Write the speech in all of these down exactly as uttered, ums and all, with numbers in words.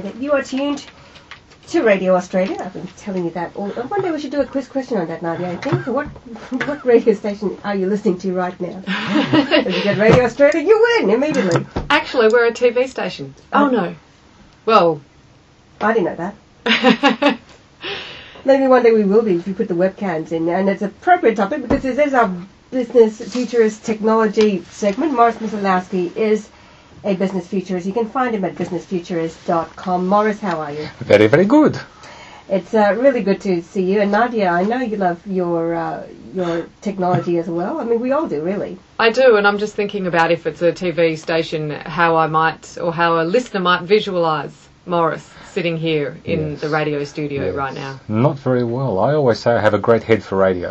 that you are tuned to Radio Australia. I've been telling you that all. One day we should do a quiz question on that, Nadia, I think. What what radio station are you listening to right now? If you get Radio Australia, you win immediately. Actually, we're a T V station. Oh, no. Well... I didn't know that. Maybe one day we will be if you put the webcams in. And it's an appropriate topic because this is our Business Futurist Technology segment. Morris Myslowski is a business futurist. You can find him at business futurist dot com. Morris, how are you? Very, very good. It's uh, really good to see you. And Nadia, I know you love your uh, your technology as well. I mean, we all do, really. I do, and I'm just thinking about if it's a T V station, how I might, or how a listener might visualise Morris sitting here in yes. the radio studio yes. right now. Not very well. I always say I have a great head for radio.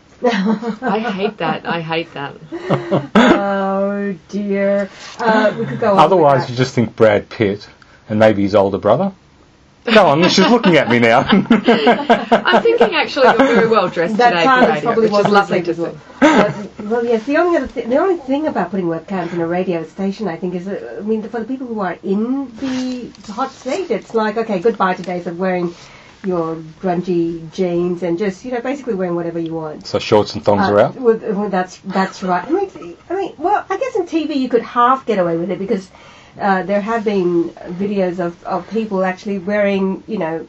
I hate that. I hate that. Oh, dear. Uh, we could go on. Otherwise, you just think Brad Pitt and maybe his older brother. Go on, she's looking at me now. I'm thinking actually you're very well dressed that today time for radio, probably which was is lovely to as well. see. Uh, well, yes, the only, other th- the only thing about putting webcams in a radio station, I think, is, uh, I mean, for the people who are in the hot state, it's like, okay, goodbye to days of wearing your grungy jeans and just, you know, basically wearing whatever you want. So shorts and thongs uh, are out? Well, well, that's that's right. I mean, I mean, well, I guess in T V you could half get away with it because uh, there have been videos of, of people actually wearing, you know,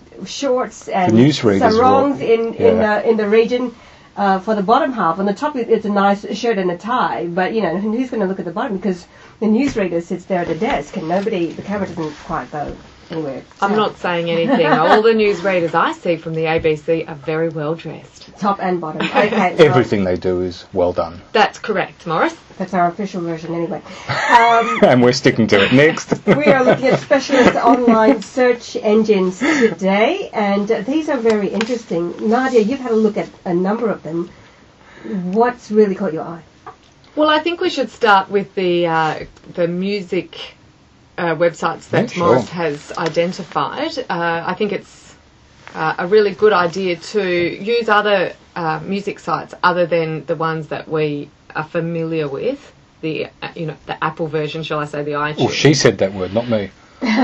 shorts and sarongs in in, yeah. uh, in the region uh, for the bottom half. On the top it's a nice shirt and a tie, but, you know, who's going to look at the bottom because the newsreader sits there at the desk and nobody, the camera doesn't quite go anywhere. I'm so. not saying anything. All the newsreaders I see from the A B C are very well dressed. Top and bottom. Okay. Everything they do is well done. That's correct, Morris. That's our official version anyway. Um, and we're sticking to it. Next. We are looking at specialist online search engines today, and uh, these are very interesting. Nadia, you've had a look at a number of them. What's really caught your eye? Well, I think we should start with the uh, the music uh, websites that Yeah, sure. Morris has identified. Uh, I think it's uh, a really good idea to use other uh, music sites other than the ones that we are familiar with. The uh, you know the Apple version, shall I say, the iTunes. Well, she said that word, not me.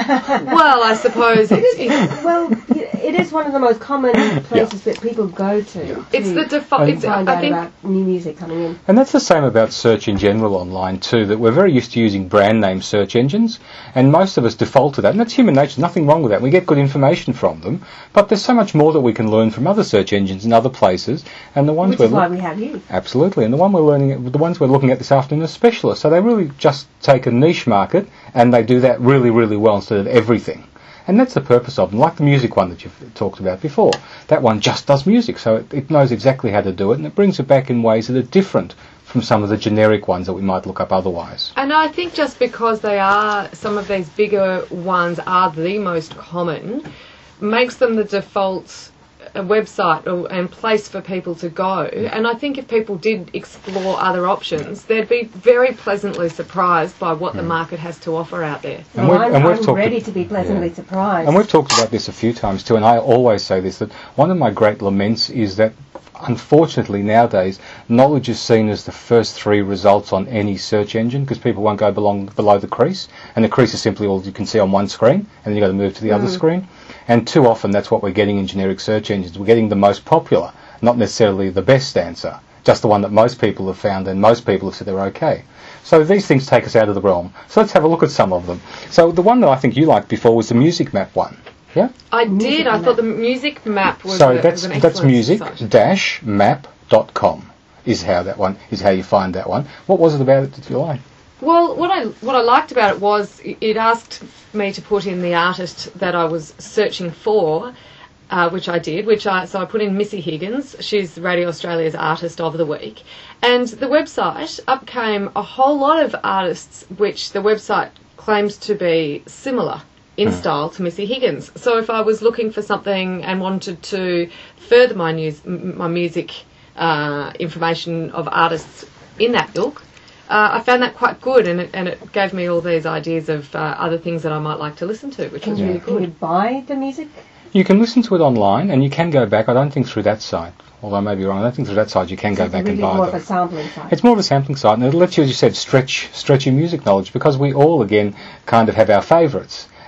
Well, I suppose it's, it's Well, it is one of the most common places that people go to. Yeah. it's to the default. It's, find I out think about new music coming in. And that's the same about search in general online too, that we're very used to using brand name search engines, and most of us default to that, and that's human nature, nothing wrong with that. We get good information from them, but there's so much more that we can learn from other search engines in other places, and the ones Which we're is why lo- we have you. Absolutely, and the one we're learning, at, the ones we're looking at this afternoon are specialists, so they really just take a niche market, and they do that really, really well instead of everything. And that's the purpose of them, like the music one that you've talked about before. That one just does music, so it, it knows exactly how to do it, and it brings it back in ways that are different from some of the generic ones that we might look up otherwise. And I think just because they are, some of these bigger ones are the most common, makes them the default uh, website or, and place for people to go. And I think if people did explore other options, they'd be very pleasantly surprised by what the market has to offer out there. And Well, we've- I'm, and we've I'm talked ready ab- to be pleasantly yeah. surprised. And we've talked about this a few times too, and I always say this, that one of my great laments is that unfortunately nowadays knowledge is seen as the first three results on any search engine because people won't go belong, below the crease, and the crease is simply all you can see on one screen, and then you've got to move to the mm. other screen. And too often that's what we're getting in generic search engines. We're getting the most popular, not necessarily the best answer, just the one that most people have found and most people have said they're okay. So these things take us out of the realm. So let's have a look at some of them. So the one that I think you liked before was the Music Map one. Yeah? I Music did. I Map. thought the music map was, So a, that's was an that's excellent music site. dash map dot com is how that one is how you find that one. What was it about it that you like? Well, what I what I liked about it was it asked me to put in the artist that I was searching for, uh, which I did. Which I so I put in Missy Higgins. She's Radio Australia's Artist of the Week, and the website up came a whole lot of artists which the website claims to be similar in style to Missy Higgins. So if I was looking for something and wanted to further my news, my music uh, information of artists in that ilk, uh, I found that quite good, and it, and it gave me all these ideas of uh, other things that I might like to listen to, which Can was you, really can you good. buy the music? You can listen to it online, and you can go back. I don't think through that site, although I may be wrong. I don't think through that site you can So go it's back really and buy more them. of a sampling site. It's more of a sampling site, and it lets you, as you said, stretch stretch your music knowledge, because we all, again, kind of have our favourites.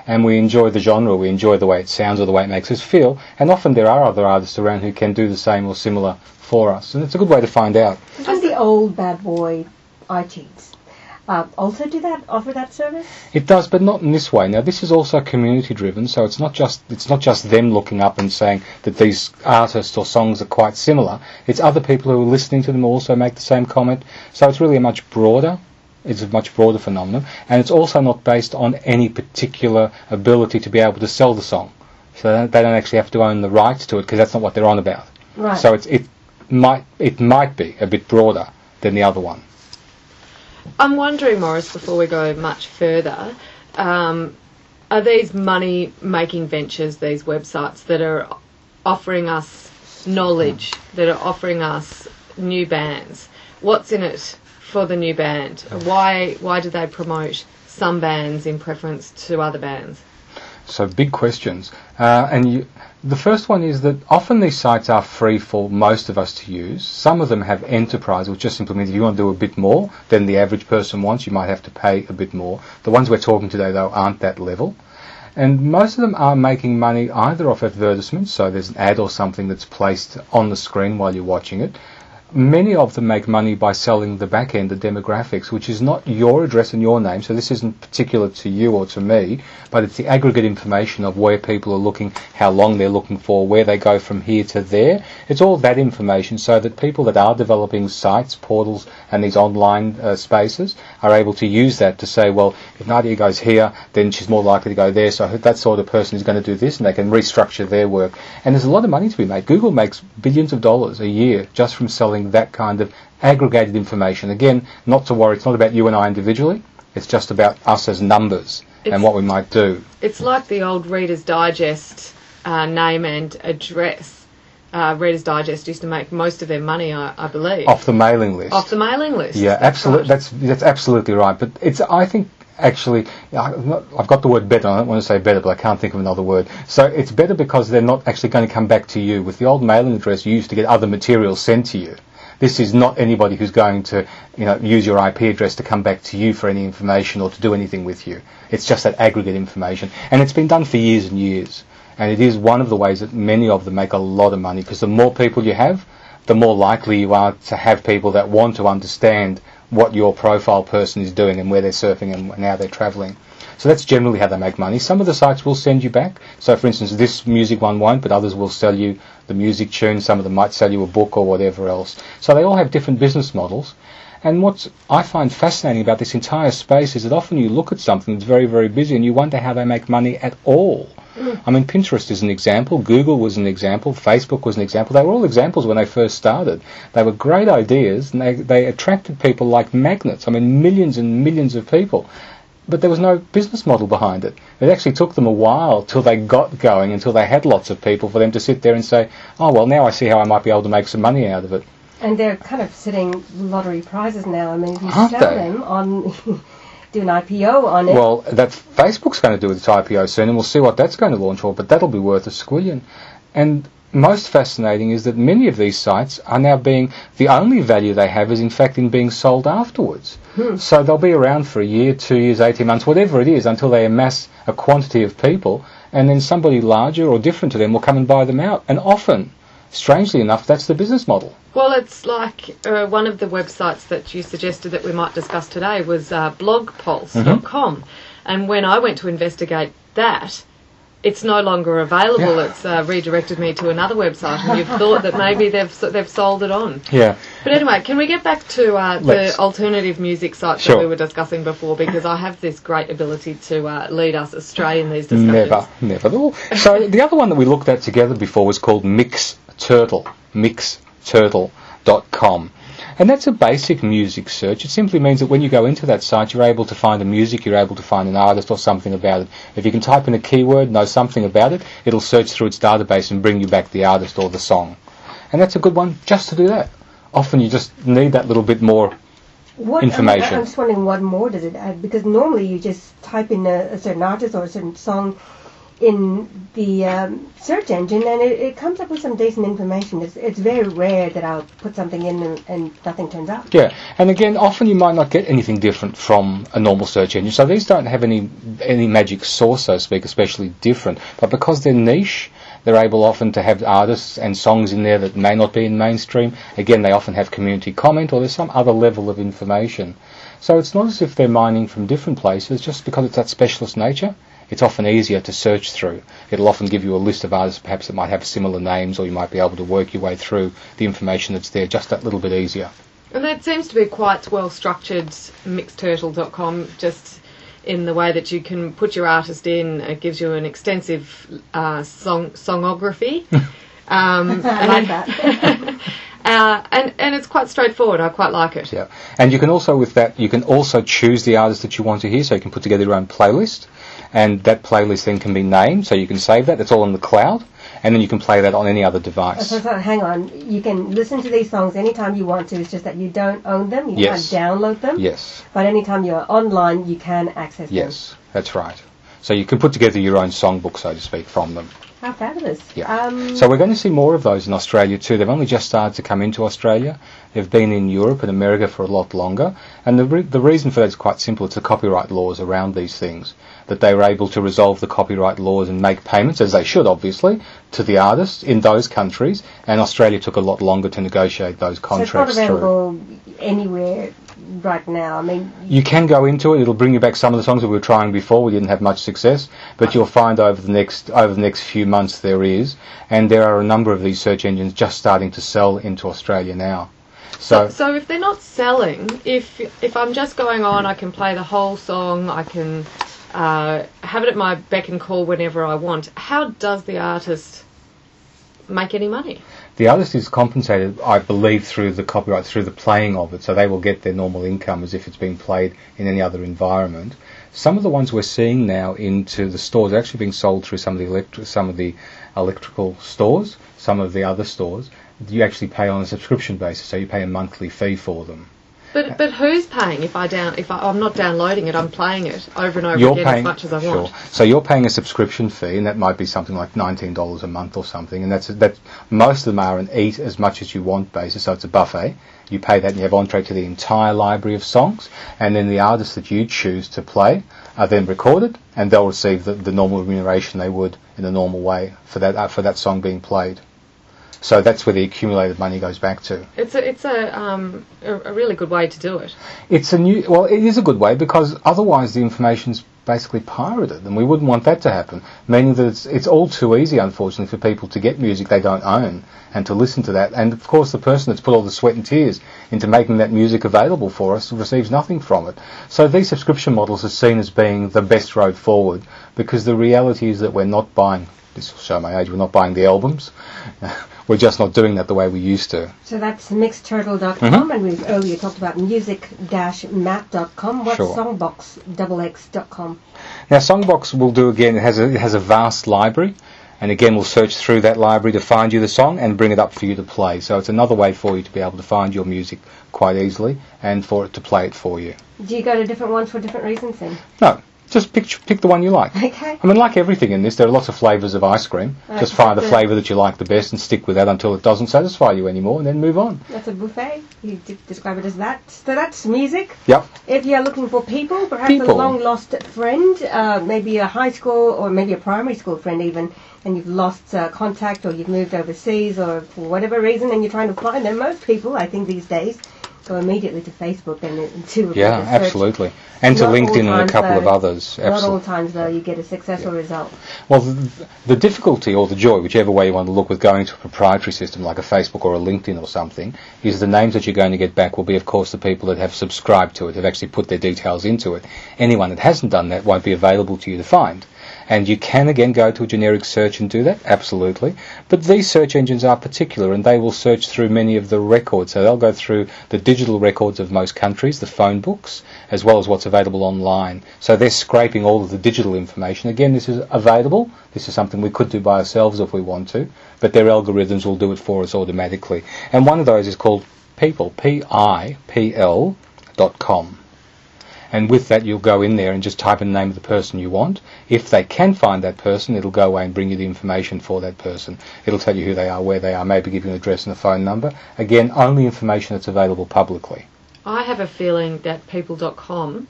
and we enjoy the genre, we enjoy the way it sounds or the way it makes us feel, and often there are other artists around who can do the same or similar for us, and it's a good way to find out. Does the old bad boy iTunes uh, also do that, offer that service? It does, but not in this way. Now, this is also community driven, so it's not just it's not just them looking up and saying that these artists or songs are quite similar. It's other people who are listening to them also make the same comment. So it's really a much broader, it's a much broader phenomenon, and it's also not based on any particular ability to be able to sell the song. So they don't actually have to own the rights to it because that's not what they're on about. Right. So it's it might it might be a bit broader than the other one. I'm wondering, Morris, before we go much further, um, are these money-making ventures, these websites that are offering us knowledge, that are offering us new bands? What's in it for the new band? Why why do they promote some bands in preference to other bands? So big questions. Uh, and you, the first one is that often these sites are free for most of us to use. Some of them have enterprise, which just simply means if you want to do a bit more than the average person wants, you might have to pay a bit more. The ones we're talking today, though, aren't that level. And most of them are making money either off advertisements, so there's an ad or something that's placed on the screen while you're watching it. Many of them make money by selling the back end, the demographics, which is not your address and your name, so this isn't particular to you or to me, but it's the aggregate information of where people are looking, how long they're looking for, where they go from here to there. It's all that information so that people that are developing sites, portals, and these online uh, spaces are able to use that to say, well, if Nadia goes here, then she's more likely to go there, so that sort of person is going to do this, and they can restructure their work. And there's a lot of money to be made. Google makes billions of dollars a year just from selling that kind of aggregated information. Again, not to worry, it's not about you and I individually, it's just about us as numbers it's, and what we might do. It's like the old Reader's Digest uh, name and address. Uh, Reader's Digest used to make most of their money, I, I believe. Off the mailing list. Off the mailing list. Yeah, that's absolutely. Right. That's that's absolutely right. But it's I think actually I've got the word better. I don't want to say better, but I can't think of another word. So it's better because they're not actually going to come back to you. With the old mailing address, you used to get other materials sent to you. This is not anybody who's going to, you know, use your I P address to come back to you for any information or to do anything with you. It's just that aggregate information. And it's been done for years and years. And it is one of the ways that many of them make a lot of money, because the more people you have, the more likely you are to have people that want to understand what your profile person is doing and where they're surfing and how they're travelling. So that's generally how they make money. Some of the sites will send you back. So, for instance, this music one won't, but others will sell you the music tune. Some of them might sell you a book or whatever else. So they all have different business models. And what I find fascinating about this entire space is that often you look at something that's very, very busy and you wonder how they make money at all. Mm. I mean, Pinterest is an example. Google was an example. Facebook was an example. They were all examples when they first started. They were great ideas and they, they attracted people like magnets. I mean, millions and millions of people. But there was no business model behind it. It actually took them a while till they got going, until they had lots of people for them to sit there and say, oh, well, now I see how I might be able to make some money out of it. And they're kind of setting lottery prizes now. I mean, if you Aren't sell they? them on, do an I P O on it. Well, that's Facebook's going to do its I P O soon, and we'll see what that's going to launch for, but that'll be worth a squillion. And most fascinating is that many of these sites are now being, the only value they have is in fact in being sold afterwards. Hmm. So they'll be around for a year, two years, eighteen months, whatever it is, until they amass a quantity of people, and then somebody larger or different to them will come and buy them out. And often, strangely enough, that's the business model. Well, it's like uh, one of the websites that you suggested that we might discuss today was uh, blog pulse dot com. Mm-hmm. And when I went to investigate that, it's no longer available. Yeah. It's uh, redirected me to another website, and you've thought that maybe they've they've sold it on. Yeah. But anyway, can we get back to uh, the alternative music sites sure. that we were discussing before? Because I have this great ability to uh, lead us astray in these discussions. Never, never at all. So the other one that we looked at together before was called Mix Turtle, mix turtle dot com. And that's a basic music search. It simply means that when you go into that site, you're able to find a music, you're able to find an artist or something about it. If you can type in a keyword, know something about it, it'll search through its database and bring you back the artist or the song. And that's a good one just to do that. Often you just need that little bit more what, information. I mean, I'm just wondering what more does it add? Because normally you just type in a, a certain artist or a certain song in the um, search engine, and it, it comes up with some decent information. It's, it's very rare that I'll put something in and, and nothing turns up. Yeah, and again, often you might not get anything different from a normal search engine. So these don't have any any magic sauce, so to speak, especially different. But because they're niche, they're able often to have artists and songs in there that may not be in mainstream. Again, they often have community comment, or there's some other level of information. So it's not as if they're mining from different places, just because it's that specialist nature. It's often easier to search through. It'll often give you a list of artists perhaps that might have similar names, or you might be able to work your way through the information that's there just that little bit easier. And that seems to be quite well structured, mixed turtle dot com, just in the way that you can put your artist in. It gives you an extensive uh, song songography. um, I like that. Uh, and, and it's quite straightforward. I quite like it. Yeah, and you can also, with that, you can also choose the artist that you want to hear, so you can put together your own playlist, and that playlist then can be named, so you can save that. It's all in the cloud, and then you can play that on any other device. So, so hang on, you can listen to these songs anytime you want to. It's just that you don't own them. You Yes. can't download them. Yes. But anytime you're online, you can access them. Yes, that's right. So you can put together your own songbook, so to speak, from them. How fabulous. Yeah. Um, So we're going to see more of those in Australia too. They've only just started to come into Australia. They've been in Europe and America for a lot longer. And the re- the reason for that is quite simple. It's the copyright laws around these things, that they were able to resolve the copyright laws and make payments, as they should obviously, to the artists in those countries. And Australia took a lot longer to negotiate those so it's not contracts through. available anywhere right now. I mean, You can go into it. It'll bring you back some of the songs that we were trying before. We didn't have much success, but you'll find over the next over the next few months there is, and there are a number of these search engines just starting to sell into Australia now. So, So, so if they're not selling, if if I'm just going on, I can play the whole song. I can uh, have it at my beck and call whenever I want. How does the artist make any money? the artist is compensated, I believe, through the copyright, through the playing of it, so they will get their normal income as if it's being played in any other environment. Some of the ones we're seeing now into the stores are actually being sold through some of the electric, some of the electrical stores, some of the other stores. You actually pay on a subscription basis, so you pay a monthly fee for them. But but who's paying if I down if I, I'm not downloading it, I'm playing it over and over You're again paying, as much as I sure. want. So you're paying a subscription fee, and that might be something like nineteen dollars a month or something. And that's that. Most of them are an eat as much as you want basis, so it's a buffet. You pay that, and you have entree to the entire library of songs, and then the artists that you choose to play are then recorded, and they'll receive the, the normal remuneration they would in a normal way for that uh, for that song being played. So that's where the accumulated money goes back to. It's a it's a um a, a really good way to do it. It's a new, well, it is a good way, because otherwise the information's basically pirated, and we wouldn't want that to happen. Meaning that it's, it's all too easy, unfortunately, for people to get music they don't own and to listen to that. And of course, the person that's put all the sweat and tears into making that music available for us receives nothing from it. So these subscription models are seen as being the best road forward, because the reality is that we're not buying. This will show my age. We're not buying the albums. We're just not doing that the way we used to. so that's mixed turtle dot com, Mm-hmm. and we've earlier talked about music dash map dot com. What's Sure. songbox x x dot com? Now, Songbox will do again. It has a it has a vast library, and again we'll search through that library to find you the song and bring it up for you to play. So it's another way for you to be able to find your music quite easily, and for it to play it for you. Do you go to different ones for different reasons then? No, just pick pick the one you like. Okay. I mean, like everything in this, there are lots of flavours of ice cream. Right, Just find the but, uh, flavour that you like the best and stick with that until it doesn't satisfy you anymore, and then move on. That's a buffet. You d- describe it as that. So that's music. Yep. If you're looking for people, perhaps People. a long-lost friend, uh, maybe a high school or maybe a primary school friend even, and you've lost uh, contact, or you've moved overseas, or for whatever reason, and you're trying to find them. Most people, I think these days, go immediately to Facebook and, and do a Yeah, bit of search. absolutely. And to Not all LinkedIn and a times, couple of though. others. Not all Absolutely. times, though, you get a successful result. Well, the, the difficulty or the joy, whichever way you want to look, with going to a proprietary system like a Facebook or a LinkedIn or something, is the names that you're going to get back will be, of course, the people that have subscribed to it, have actually put their details into it. Anyone that hasn't done that won't be available to you to find. And you can, again, go to a generic search and do that, absolutely. But these search engines are particular, and they will search through many of the records. So they'll go through the digital records of most countries, the phone books, as well as what's available online. So they're scraping all of the digital information. Again, this is available. This is something we could do by ourselves if we want to, but their algorithms will do it for us automatically. And one of those is called People, P I P L dot com. And with that, you'll go in there and just type in the name of the person you want. If they can find that person, it'll go away and bring you the information for that person. It'll tell you who they are, where they are, maybe give you an address and a phone number. Again, only information that's available publicly. I have a feeling that people dot com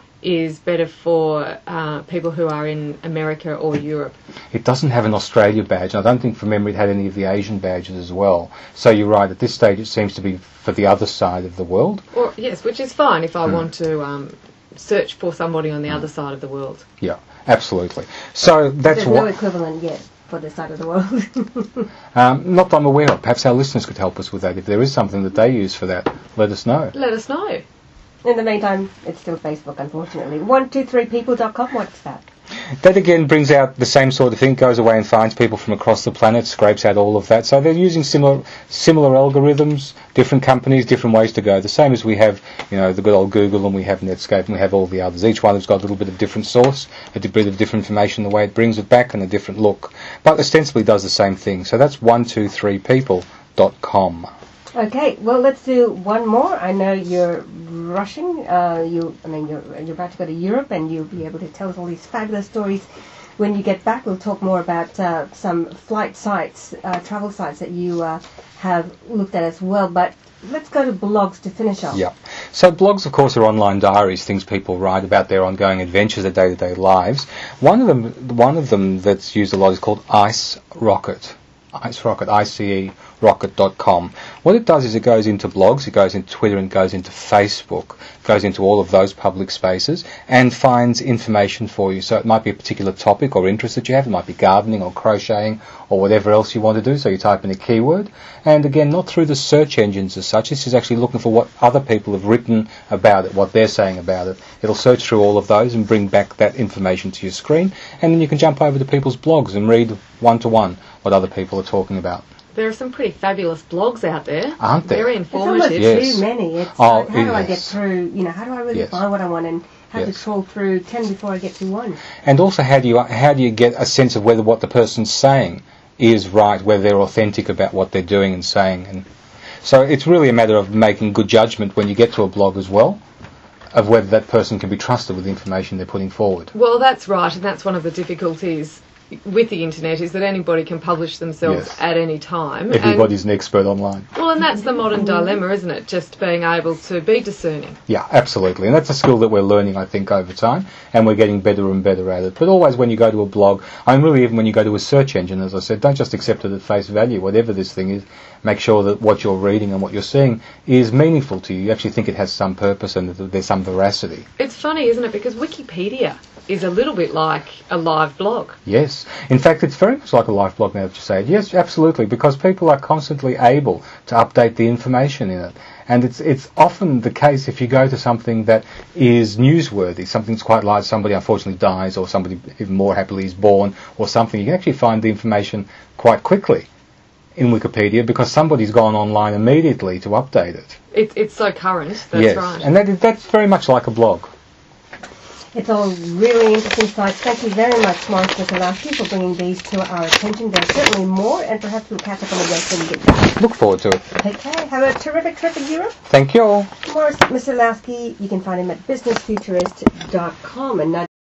is better for uh, people who are in America or Europe. It doesn't have an Australia badge, and I don't think from memory it had any of the Asian badges as well. So you're right, at this stage it seems to be for the other side of the world. Or yes, which is fine if I Mm. want to um, search for somebody on the other side of the world. Yeah, absolutely. So that's There's what... no equivalent yet for this side of the world. Um, not that I'm aware of. Perhaps our listeners could help us with that. If there is something that they use for that, let us know. Let us know. In the meantime, it's still Facebook, unfortunately. one two three people dot com, what's that? That again brings out the same sort of thing, goes away and finds people from across the planet, scrapes out all of that. So they're using similar similar algorithms, different companies, different ways to go. The same as we have, you know, the good old Google, and we have Netscape, and we have all the others. Each one has got a little bit of different source, a bit of different information, the way it brings it back, and a different look. But ostensibly does the same thing. So that's one two three people dot com. Okay, well, let's do one more. I know you're rushing. Uh, you, I mean, you're, you're about to go to Europe, and you'll be able to tell us all these fabulous stories when you get back. We'll talk more about uh, some flight sites, uh, travel sites that you uh, have looked at as well. But let's go to blogs to finish off. Yeah. So blogs, of course, are online diaries, things people write about their ongoing adventures, their day-to-day lives. One of them, one of them that's used a lot is called Ice Rocket. Ice Rocket, I C E rocket dot com. What it does is it goes into blogs, it goes into Twitter, and goes into Facebook, goes into all of those public spaces and finds information for you. So it might be a particular topic or interest that you have. It might be gardening or crocheting or whatever else you want to do. So you type in a keyword. And again, not through the search engines as such. This is actually looking for what other people have written about it, what they're saying about it. It'll search through all of those and bring back that information to your screen. And then you can jump over to people's blogs and read one-to-one what other people are talking about. There are some pretty fabulous blogs out there. Aren't there? Very There's almost informative. Yes. too many. It's Oh, like, how do I get yes. through, you know, how do I really Yes. find what I want, and how Yes. to troll through ten before I get to one? And also, how do you how do you get a sense of whether what the person's saying is right, whether they're authentic about what they're doing and saying? And so it's really a matter of making good judgment when you get to a blog as well, of whether that person can be trusted with the information they're putting forward. Well, that's right, and that's one of the difficulties with the internet, is that anybody can publish themselves Yes. at any time. Everybody's an expert online. And, well, and that's the modern dilemma, isn't it? Just being able to be discerning. Yeah, absolutely. And that's a skill that we're learning, I think, over time, and we're getting better and better at it. But always when you go to a blog, I mean, really even when you go to a search engine, as I said, don't just accept it at face value. Whatever this thing is, make sure that what you're reading and what you're seeing is meaningful to you. You actually think it has some purpose and that there's some veracity. It's funny, isn't it? Because Wikipedia is a little bit like a live blog. Yes. In fact, it's very much like a life blog now that you say it. Yes, absolutely, because people are constantly able to update the information in it. And it's it's often the case if you go to something that is newsworthy, something's quite large, somebody unfortunately dies, or somebody even more happily is born, or something, you can actually find the information quite quickly in Wikipedia because somebody's gone online immediately to update it. It, it's so current, that's yes. right. And that is, that's very much like a blog. It's all really interesting sites. Thank you very much, Morris Nikolowski, for bringing these to our attention. There's certainly more, and perhaps we'll catch up on the rest when we get back. Look forward to it. Take care. Have a terrific trip in Europe. Thank you all. Morris Nikolowski, you can find him at business futurist dot com. And